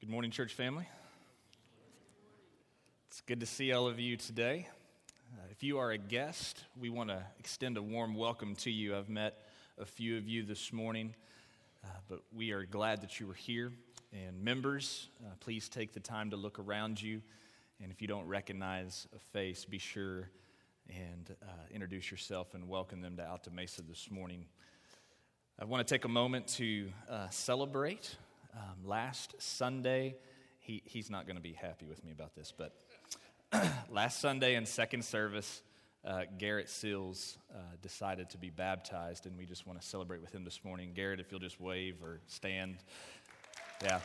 Good morning, church family. It's good to see all of you today. If you are a guest, we want to extend a warm welcome to you. I've met a few of you this morning, but we are glad that you were here. And members, please take the time to look around you. And if you don't recognize a face, be sure and introduce yourself and welcome them to Alta Mesa this morning. I want to take a moment to celebrate. Last Sunday, he's not going to be happy with me about this, but last Sunday in second service, Garrett Seals decided to be baptized, and we just want to celebrate with him this morning. Garrett, if you'll just wave or stand. Yeah.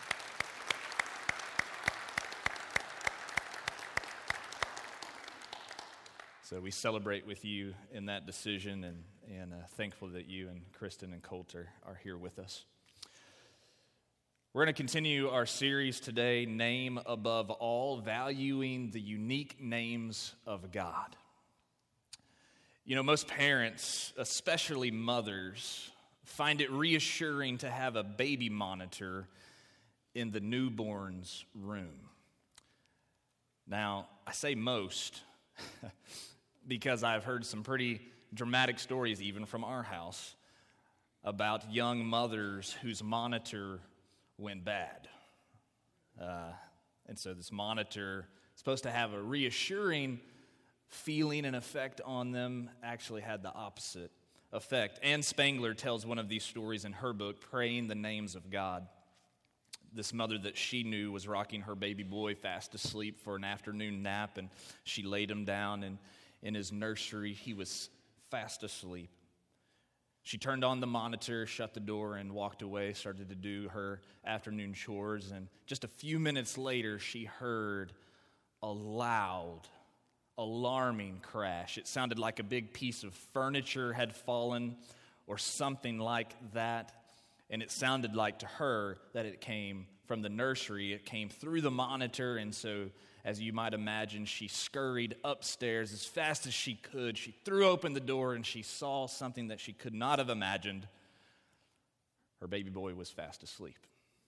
So we celebrate with you in that decision, and thankful that you and Kristen and Coulter are here with us. We're going to continue our series today, Name Above All, valuing the unique names of God. You know, most parents, especially mothers, find it reassuring to have a baby monitor in the newborn's room. Now, I say most because I've heard some pretty dramatic stories, even from our house, about young mothers whose monitor went bad. And so this monitor, supposed to have a reassuring feeling and effect on them, actually had the opposite effect. Ann Spangler tells one of these stories in her book, Praying the Names of God. This mother that she knew was rocking her baby boy fast asleep for an afternoon nap, and she laid him down, and in his nursery, he was fast asleep. She turned on the monitor, shut the door, and walked away, started to do her afternoon chores. And just a few minutes later, she heard a loud, alarming crash. It sounded like a big piece of furniture had fallen or something like that. And it sounded like to her that it came from the nursery. It came through the monitor, and so as you might imagine, she scurried upstairs as fast as she could. She threw open the door, and she saw something that she could not have imagined. Her baby boy was fast asleep,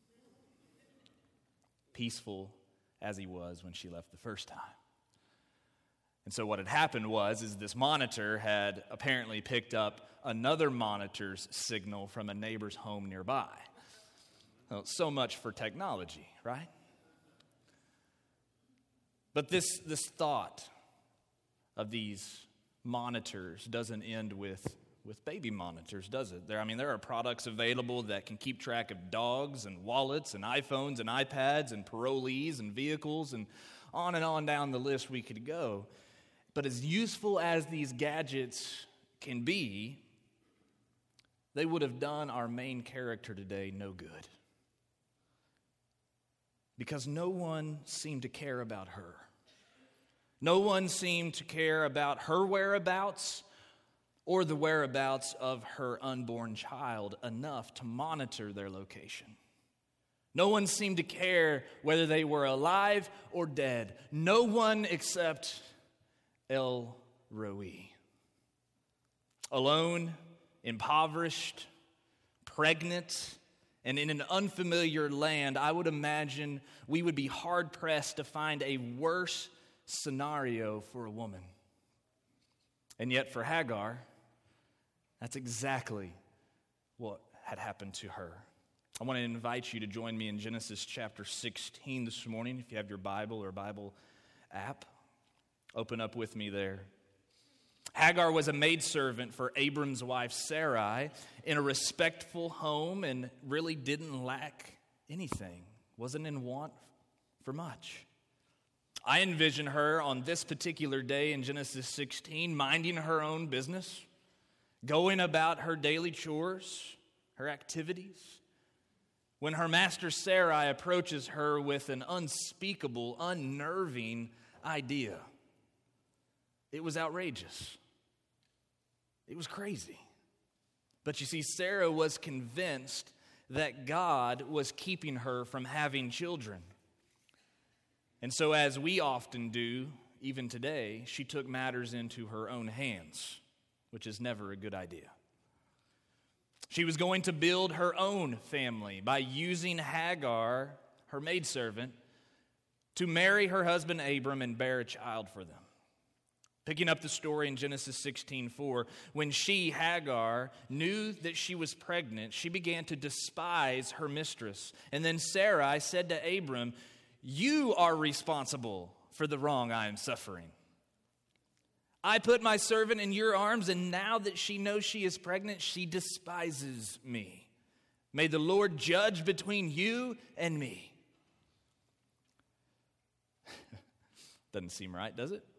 peaceful as he was when she left the first time. And so what had happened is this monitor had apparently picked up another monitor's signal from a neighbor's home nearby. Well, so much for technology, right? But this thought of these monitors doesn't end with baby monitors, does it? There are products available that can keep track of dogs and wallets and iPhones and iPads and parolees and vehicles and on down the list we could go. But as useful as these gadgets can be, they would have done our main character today no good. Because no one seemed to care about her. No one seemed to care about her whereabouts or the whereabouts of her unborn child enough to monitor their location. No one seemed to care whether they were alive or dead. No one except El Roi. Alone, impoverished, pregnant, and in an unfamiliar land, I would imagine we would be hard-pressed to find a worse scenario for a woman. And yet for Hagar, that's exactly what had happened to her. I want to invite you to join me in Genesis chapter 16 this morning. If you have your Bible or Bible app, open up with me there. Hagar was a maidservant for Abram's wife Sarai in a respectful home and really didn't lack anything, wasn't in want for much. I envision her on this particular day in Genesis 16 minding her own business, going about her daily chores, her activities, when her master Sarai approaches her with an unspeakable, unnerving idea. It was outrageous. It was crazy. But you see, Sarah was convinced that God was keeping her from having children. And so, as we often do, even today, she took matters into her own hands, which is never a good idea. She was going to build her own family by using Hagar her maidservant, to marry her husband Abram and bear a child for them. Picking up the story in Genesis 16:4, when she, Hagar, knew that she was pregnant, she began to despise her mistress. And then Sarai said to Abram, "You are responsible for the wrong I am suffering. I put my servant in your arms, and now that she knows she is pregnant, she despises me. May the Lord judge between you and me." Doesn't seem right, does it?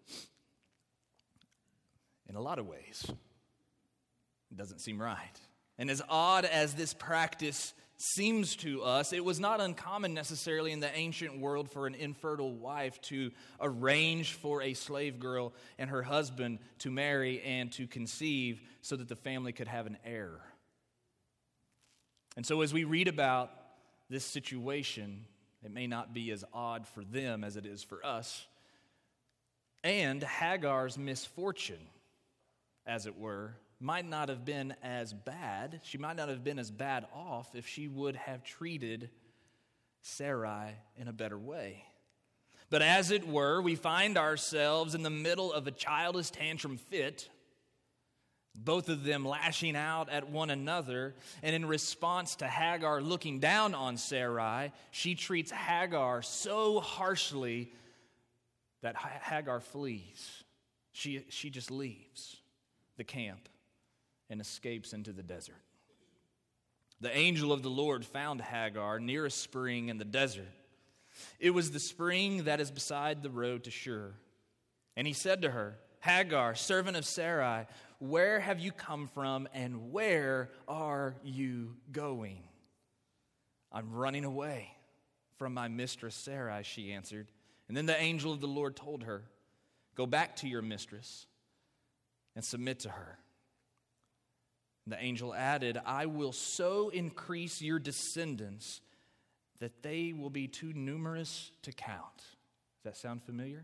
In a lot of ways, it doesn't seem right. And as odd as this practice seems to us, it was not uncommon necessarily in the ancient world for an infertile wife to arrange for a slave girl and her husband to marry and to conceive so that the family could have an heir. And so as we read about this situation, it may not be as odd for them as it is for us. And Hagar's misfortune, as it were, might not have been as bad. She might not have been as bad off if she would have treated Sarai in a better way. But as it were, we find ourselves in the middle of a childish tantrum fit, both of them lashing out at one another. And in response to Hagar looking down on Sarai, she treats Hagar so harshly that Hagar flees. She just leaves the camp and escapes into the desert. The angel of the Lord found Hagar near a spring in the desert. It was the spring that is beside the road to Shur. And he said to her, "Hagar, servant of Sarai, where have you come from and where are you going?" "I'm running away from my mistress Sarai," she answered. And then the angel of the Lord told her, "Go back to your mistress and submit to her." And the angel added, "I will so increase your descendants that they will be too numerous to count." Does that sound familiar?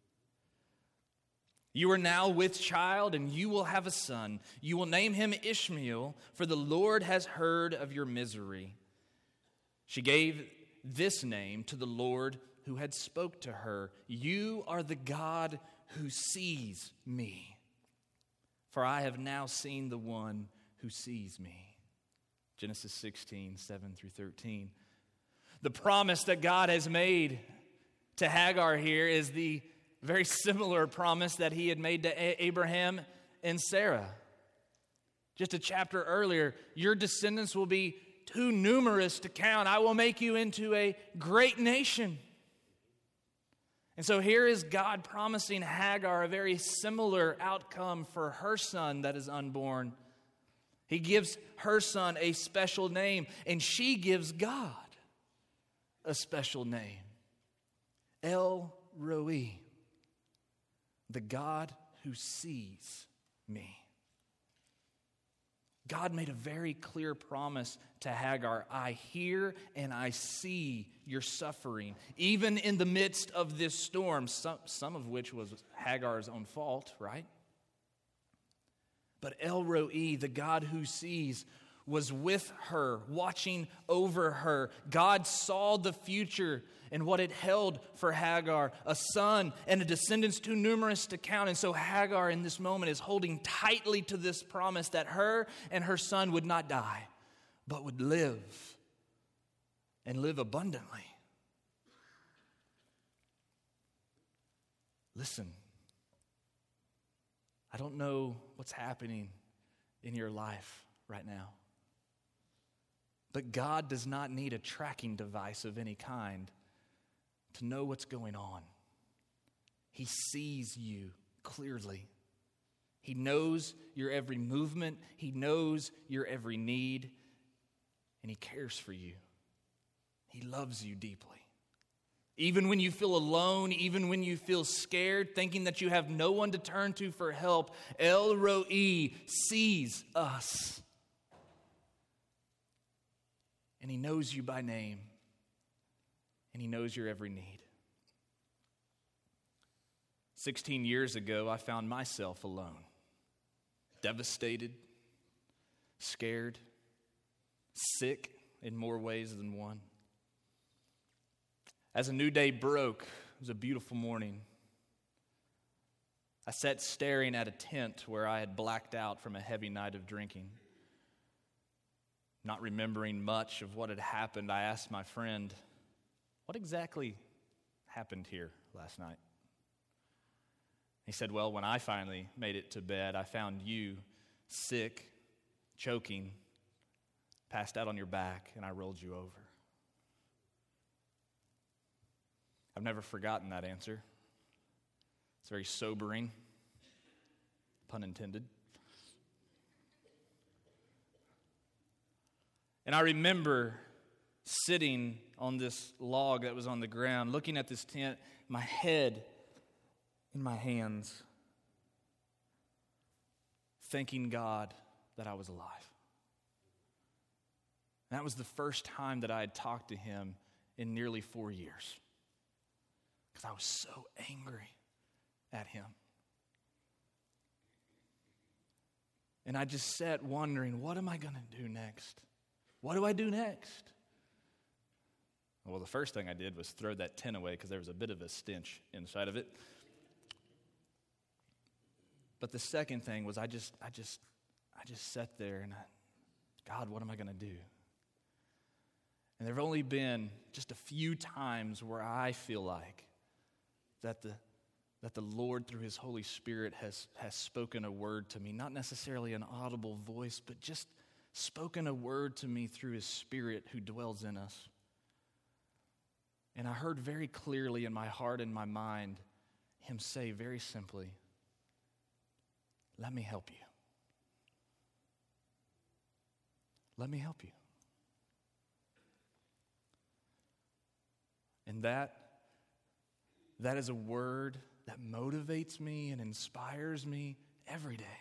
"You are now with child, and you will have a son. You will name him Ishmael, for the Lord has heard of your misery." She gave this name to the Lord who had spoke to her, "You are the God who sees me. For I have now seen the one who sees me." Genesis 16:7-13. The promise that God has made to Hagar here is the very similar promise that he had made to Abraham and Sarah. Just a chapter earlier, "Your descendants will be too numerous to count. I will make you into a great nation." And so here is God promising Hagar a very similar outcome for her son that is unborn. He gives her son a special name, and she gives God a special name. El Roi, the God who sees me. God made a very clear promise to Hagar. "I hear and I see your suffering, even in the midst of this storm," some of which was Hagar's own fault, right? But El Roi, the God who sees, was with her, watching over her. God saw the future and what it held for Hagar, a son and a descendants too numerous to count. And so Hagar in this moment is holding tightly to this promise that her and her son would not die, but would live and live abundantly. Listen, I don't know what's happening in your life right now, but God does not need a tracking device of any kind to know what's going on. He sees you clearly. He knows your every movement. He knows your every need. And He cares for you. He loves you deeply. Even when you feel alone, even when you feel scared, thinking that you have no one to turn to for help, El Roi sees us. And He knows you by name. And He knows your every need. 16 years ago, I found myself alone, devastated, scared, sick in more ways than one. As a new day broke, it was a beautiful morning. I sat staring at a tent where I had blacked out from a heavy night of drinking. Not remembering much of what had happened, I asked my friend, "What exactly happened here last night?" He said, "Well, when I finally made it to bed, I found you sick, choking, passed out on your back, and I rolled you over." I've never forgotten that answer. It's very sobering, pun intended. And I remember sitting on this log that was on the ground, looking at this tent, my head in my hands, thanking God that I was alive. And that was the first time that I had talked to him in nearly 4 years, because I was so angry at him. And I just sat wondering, what am I going to do next? What do I do next? Well, the first thing I did was throw that tent away because there was a bit of a stench inside of it. But the second thing was I just sat there and God, what am I going to do? And there have only been just a few times where I feel like that the Lord, through his Holy Spirit, has spoken a word to me, not necessarily an audible voice, but just spoken a word to me through his Spirit who dwells in us. And I heard very clearly in my heart and my mind him say very simply, "Let me help you. Let me help you." And that is a word that motivates me and inspires me every day.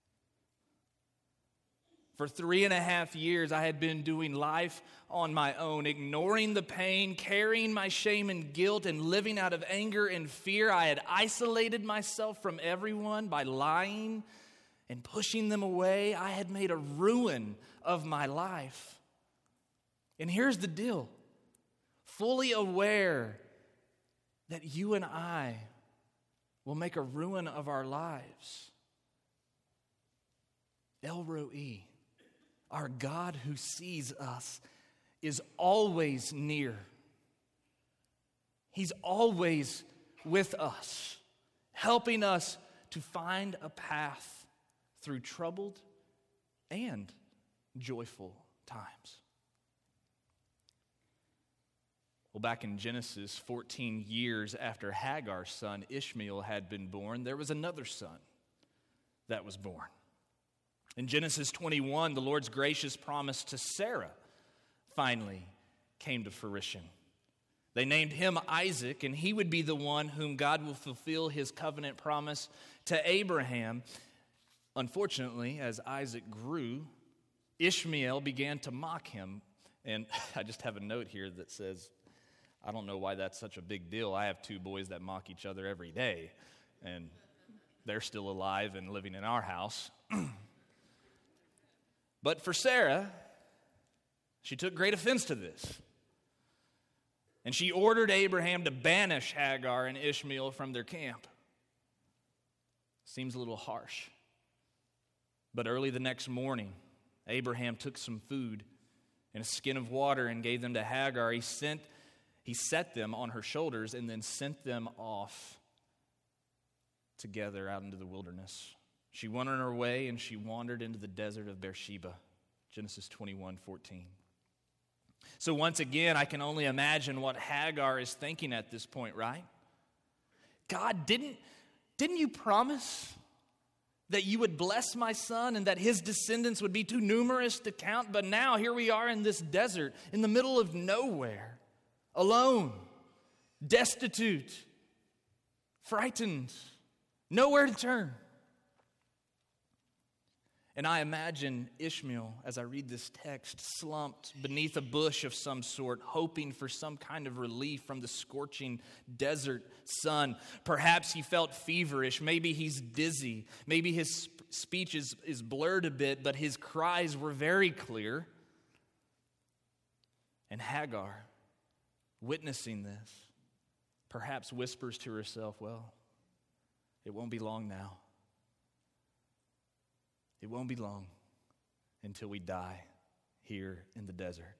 For 3.5 years, I had been doing life on my own, ignoring the pain, carrying my shame and guilt, and living out of anger and fear. I had isolated myself from everyone by lying and pushing them away. I had made a ruin of my life. And here's the deal. Fully aware that you and I will make a ruin of our lives, El Roi, our God who sees us, is always near. He's always with us, helping us to find a path through troubled and joyful times. Well, back in Genesis, 14 years after Hagar's son Ishmael had been born, there was another son that was born. In Genesis 21, the Lord's gracious promise to Sarah finally came to fruition. They named him Isaac, and he would be the one whom God will fulfill his covenant promise to Abraham. Unfortunately, as Isaac grew, Ishmael began to mock him. And I just have a note here that says, I don't know why that's such a big deal. I have 2 boys that mock each other every day, and they're still alive and living in our house. But for Sarah, she took great offense to this. And she ordered Abraham to banish Hagar and Ishmael from their camp. Seems a little harsh. But early the next morning, Abraham took some food and a skin of water and gave them to Hagar. He set them on her shoulders and then sent them off together out into the wilderness. She went on her way and she wandered into the desert of Beersheba. Genesis 21:14. So once again, I can only imagine what Hagar is thinking at this point, right? God, didn't you promise that you would bless my son and that his descendants would be too numerous to count? But now here we are in this desert, in the middle of nowhere, alone, destitute, frightened, nowhere to turn. And I imagine Ishmael, as I read this text, slumped beneath a bush of some sort, hoping for some kind of relief from the scorching desert sun. Perhaps he felt feverish. Maybe he's dizzy. Maybe his speech is blurred a bit, but his cries were very clear. And Hagar witnessing this, perhaps whispers to herself, well, it won't be long now. It won't be long until we die here in the desert.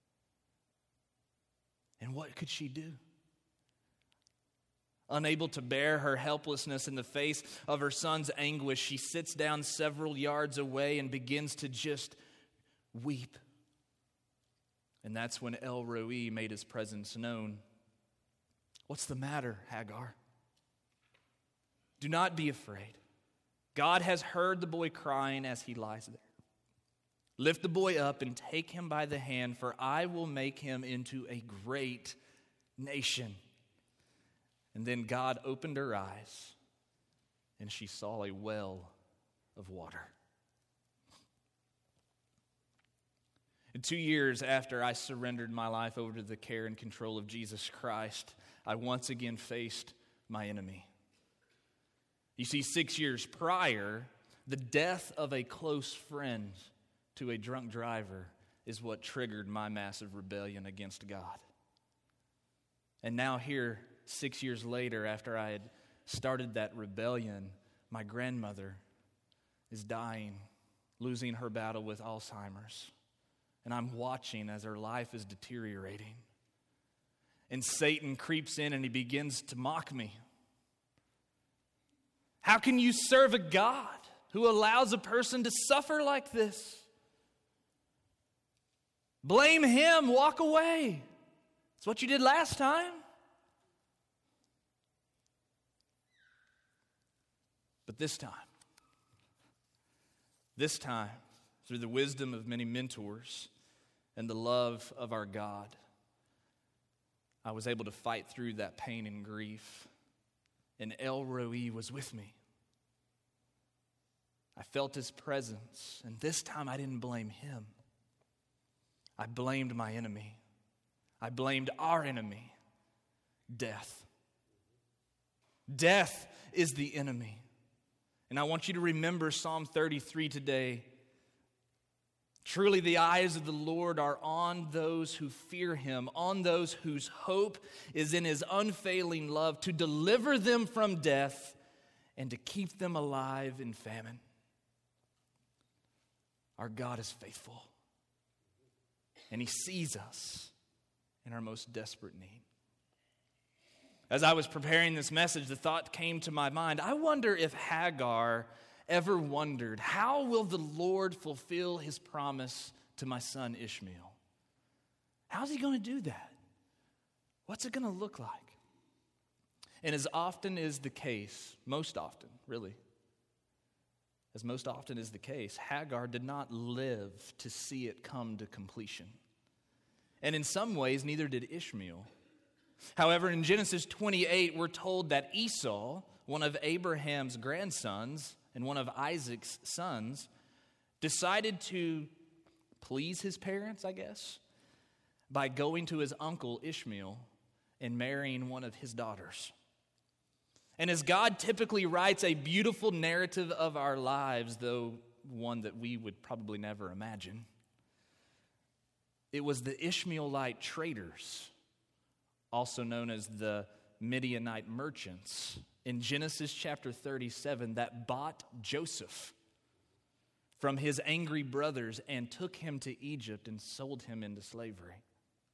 And what could she do? Unable to bear her helplessness in the face of her son's anguish, she sits down several yards away and begins to just weep. And that's when El Roi made his presence known. What's the matter, Hagar? Do not be afraid. God has heard the boy crying as he lies there. Lift the boy up and take him by the hand, for I will make him into a great nation. And then God opened her eyes, and she saw a well of water. And 2 years after I surrendered my life over to the care and control of Jesus Christ, I once again faced my enemy. You see, 6 years prior, the death of a close friend to a drunk driver is what triggered my massive rebellion against God. And now here, 6 years later, after I had started that rebellion, my grandmother is dying, losing her battle with Alzheimer's. And I'm watching as her life is deteriorating. And Satan creeps in and he begins to mock me. How can you serve a God who allows a person to suffer like this? Blame him, walk away. It's what you did last time. But this time, through the wisdom of many mentors and the love of our God, I was able to fight through that pain and grief. And El Roi was with me. I felt his presence, and this time I didn't blame him. I blamed my enemy. I blamed our enemy, death. Death is the enemy. And I want you to remember Psalm 33 today. Truly the eyes of the Lord are on those who fear him, on those whose hope is in his unfailing love, to deliver them from death and to keep them alive in famine. Our God is faithful, and he sees us in our most desperate need. As I was preparing this message, the thought came to my mind, I wonder if Hagar ever wondered, how will the Lord fulfill his promise to my son Ishmael? How's he going to do that? What's it going to look like? And as often is the case, most often, really, as most often is the case, Hagar did not live to see it come to completion. And in some ways, neither did Ishmael. However, in Genesis 28, we're told that Esau, one of Abraham's grandsons and one of Isaac's sons, decided to please his parents, I guess, by going to his uncle Ishmael and marrying one of his daughters. And as God typically writes a beautiful narrative of our lives, though one that we would probably never imagine, it was the Ishmaelite traders, also known as the Midianite merchants, in Genesis chapter 37, that bought Joseph from his angry brothers and took him to Egypt and sold him into slavery.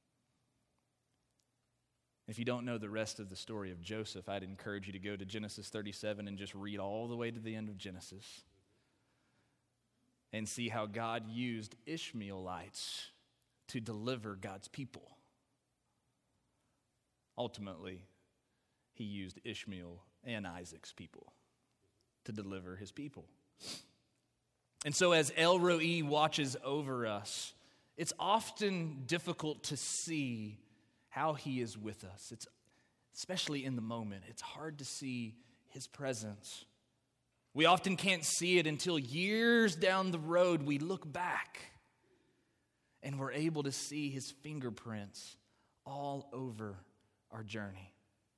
If you don't know the rest of the story of Joseph, I'd encourage you to go to Genesis 37 and just read all the way to the end of Genesis and see how God used Ishmaelites to deliver God's people. Ultimately, he used Ishmael and Isaac's people to deliver his people. And so as El Roi watches over us, it's often difficult to see how he is with us. It's especially in the moment. It's hard to see his presence. We often can't see it until years down the road we look back and we're able to see his fingerprints all over our journey.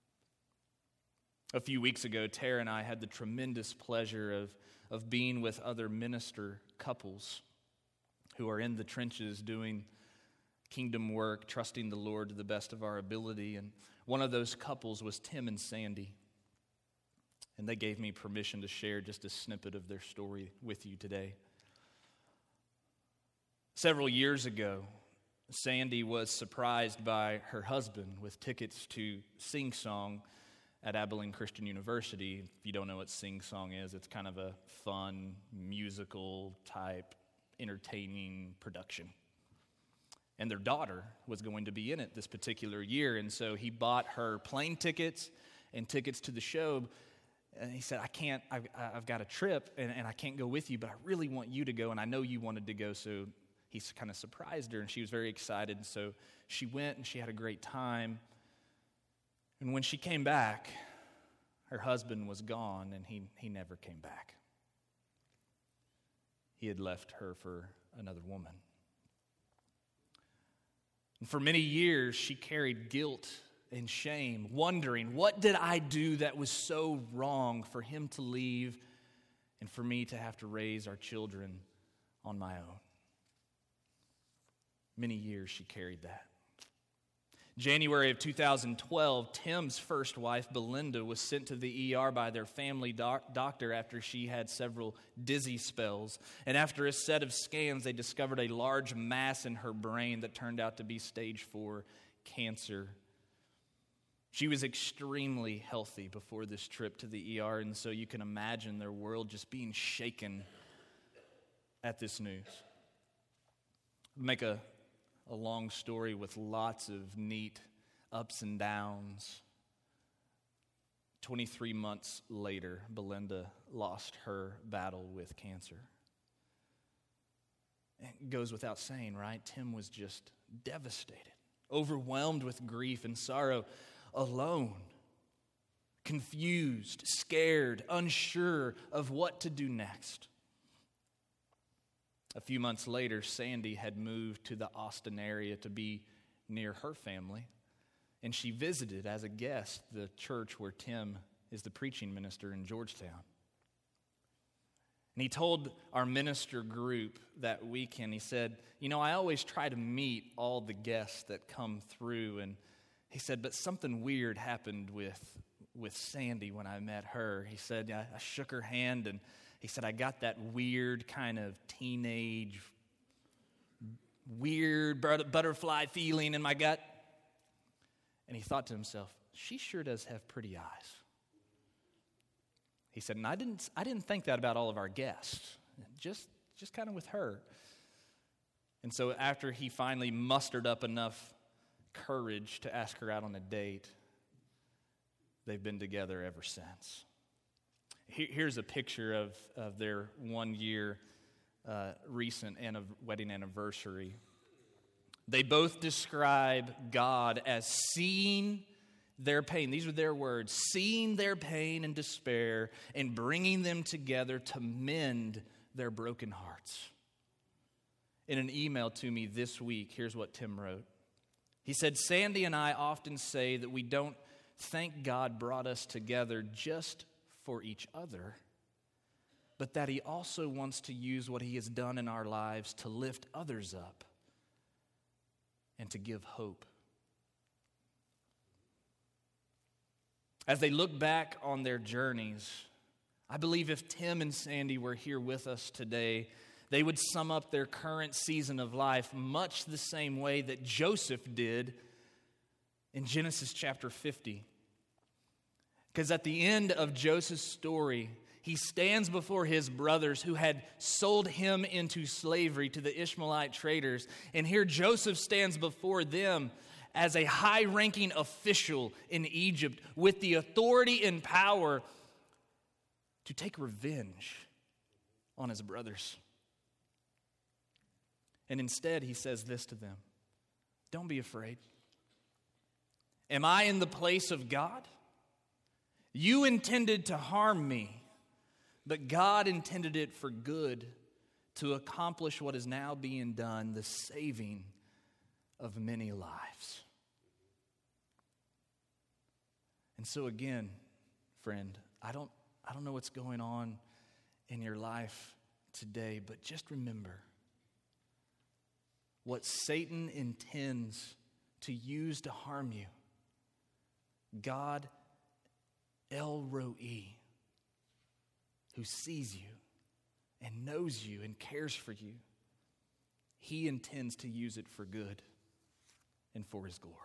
A few weeks ago, Tara and I had the tremendous pleasure of being with other minister couples who are in the trenches doing kingdom work, trusting the Lord to the best of our ability. And one of those couples was Tim and Sandy. And they gave me permission to share just a snippet of their story with you today. Several years ago, Sandy was surprised by her husband with tickets to Sing Song at Abilene Christian University. If you don't know what Sing Song is, it's kind of a fun, musical type, entertaining production. And their daughter was going to be in it this particular year, and so he bought her plane tickets and tickets to the show. And he said, I've got a trip, and I can't go with you, but I really want you to go, and I know you wanted to go, so he kind of surprised her, and she was very excited. And so she went, and she had a great time. And when she came back, her husband was gone, and he never came back. He had left her for another woman. And for many years, she carried guilt and shame, wondering, what did I do that was so wrong for him to leave and for me to have to raise our children on my own? Many years she carried that. January of 2012, Tim's first wife, Belinda, was sent to the ER by their family doctor after she had several dizzy spells. And after a set of scans, they discovered a large mass in her brain that turned out to be stage 4 cancer. She was extremely healthy before this trip to the ER, and so you can imagine their world just being shaken at this news. Make a long story with lots of neat ups and downs. 23 months later, Belinda lost her battle with cancer. It goes without saying, right? Tim was just devastated, overwhelmed with grief and sorrow, alone, confused, scared, unsure of what to do next. A few months later, Sandy had moved to the Austin area to be near her family, and she visited as a guest the church where Tim is the preaching minister in Georgetown. And he told our minister group that weekend, he said, I always try to meet all the guests that come through, and he said, but something weird happened with Sandy when I met her. He said, I shook her hand, and he said, I got that weird kind of teenage, weird butterfly feeling in my gut. And he thought to himself, she sure does have pretty eyes. He said, and I didn't think that about all of our guests, just kind of with her. And so after he finally mustered up enough courage to ask her out on a date, they've been together ever since. Here's a picture of their 1 year recent wedding anniversary. They both describe God as seeing their pain. These are their words. Seeing their pain and despair and bringing them together to mend their broken hearts. In an email to me this week, here's what Tim wrote. He said, Sandy and I often say that we don't think God brought us together just for each other, but that he also wants to use what he has done in our lives to lift others up and to give hope. As they look back on their journeys, I believe if Tim and Sandy were here with us today, they would sum up their current season of life much the same way that Joseph did in Genesis chapter 50. Because at the end of Joseph's story, he stands before his brothers who had sold him into slavery to the Ishmaelite traders. And here Joseph stands before them as a high-ranking official in Egypt with the authority and power to take revenge on his brothers. And instead, he says this to them, don't be afraid. Am I in the place of God? You intended to harm me, but God intended it for good to accomplish what is now being done, the saving of many lives. And so again, friend, I don't know what's going on in your life today, but just remember, what Satan intends to use to harm you, God El Roi, who sees you and knows you and cares for you, he intends to use it for good and for his glory.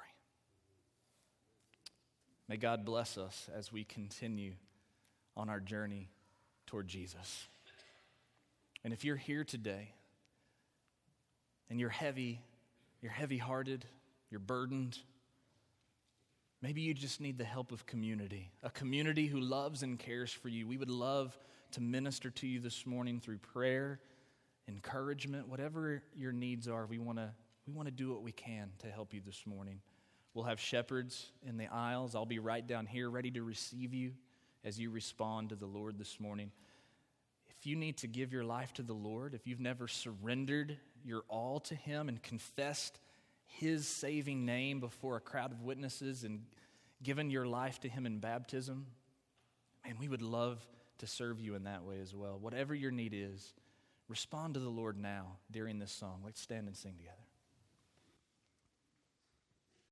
May God bless us as we continue on our journey toward Jesus. And if you're here today and you're heavy-hearted, you're burdened, maybe you just need the help of community, a community who loves and cares for you. We would love to minister to you this morning through prayer, encouragement, whatever your needs are. We want to do what we can to help you this morning. We'll have shepherds in the aisles. I'll be right down here ready to receive you as you respond to the Lord this morning. If you need to give your life to the Lord, if you've never surrendered your all to him and confessed his saving name before a crowd of witnesses and given your life to him in baptism, man, we would love to serve you in that way as well. Whatever your need is, respond to the Lord now during this song. Let's stand and sing together.